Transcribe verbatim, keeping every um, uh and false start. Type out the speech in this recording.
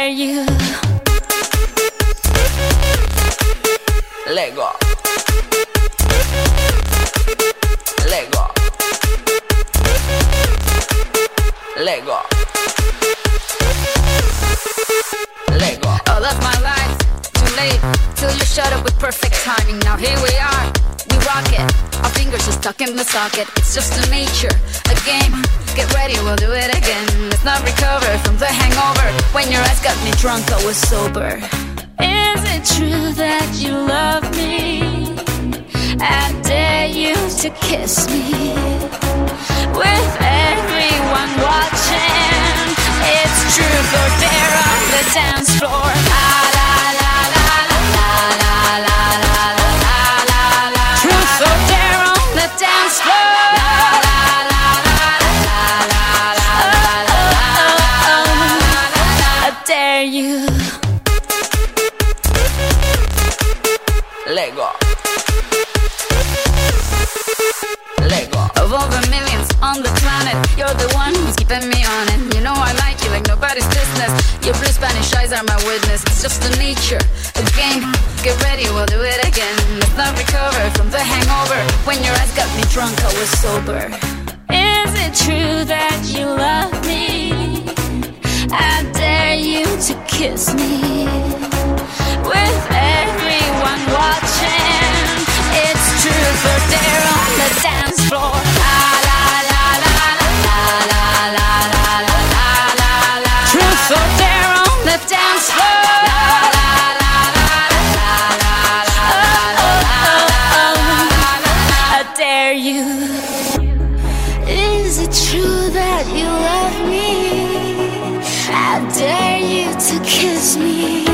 dare you. Let go. Let go. Let go. Let go. All of my life, too late, till you shut up with perfect timing. Now here we are, we rock it. Our fingers are stuck in the socket. It's just a nature, a game. Get ready, we'll do it again. Let's not recover from the hangover. When your eyes got me drunk, I was sober. Is it true that you love me? I dare you to kiss me. With everyone watching, it's truth or dare on the dance floor. La la la la la la la la la la la. Truth or dare on the dance floor. La la la la la la la la la. I dare you. Let go. Let go. Of all the millions on the planet, you're the one who's keeping me on it. You know I like you like nobody's business. Your blue Spanish eyes are my witness. It's just a nature, a game. Get ready, we'll do it again. Let's not recover from the hangover. When your eyes got me drunk, I was sober. Is it true that you love me? I dare you to kiss me. With everyone watching, it's truth or dare on the dance floor. La la la la la la la la la la la. Truth or dare on the dance floor. La la la la la la la la. I dare you. Is it true that you love me? I dare you to kiss me.